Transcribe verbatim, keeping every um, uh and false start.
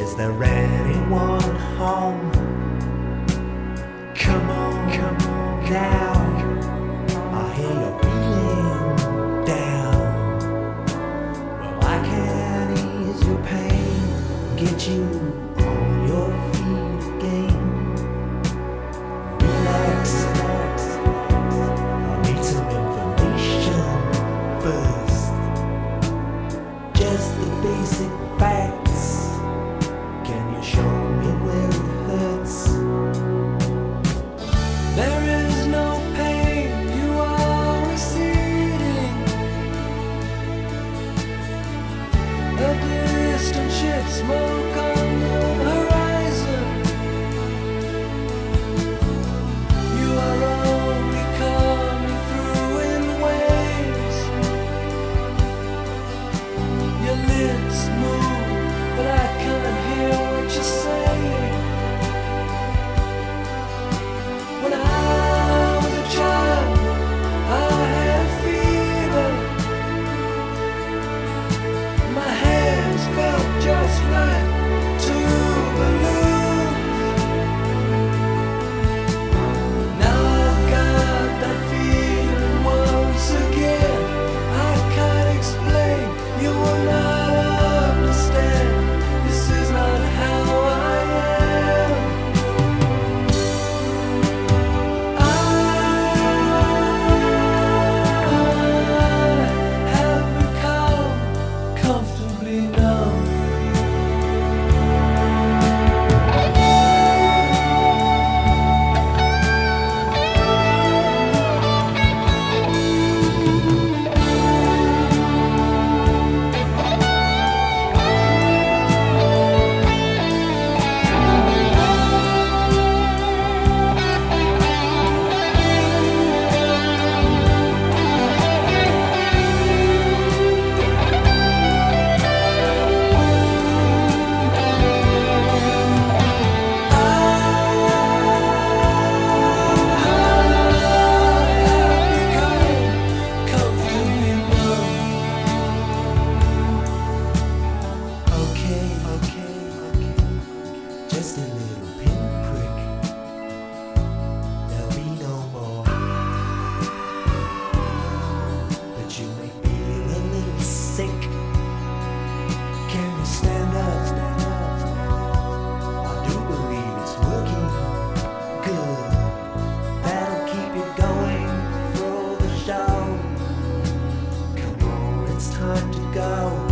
Is there anyone home? Come on, come on now. I hear you're feeling down. Well, I can ease your pain, get you on your feet again. Relax, relax. I need some information first. Just the basic facts. Can you show me where it hurts? There is no pain, you are receding. A distant ship, smoke on the horizon. You are only coming through in waves. Your lips move, but I can't hear what you're saying. When I was a child, I had fever. My hands felt just like two balloons. Now I've got that feeling once again. I can't explain, you will not understand. This is not how I am. I have become comfortably numb. Okay, okay, okay. Just a little pinprick. There'll be no more. But you may feel a little sick. Can you stand up? Stand up. I do believe it's working good. That'll keep you going through the show. Come on, it's time to go.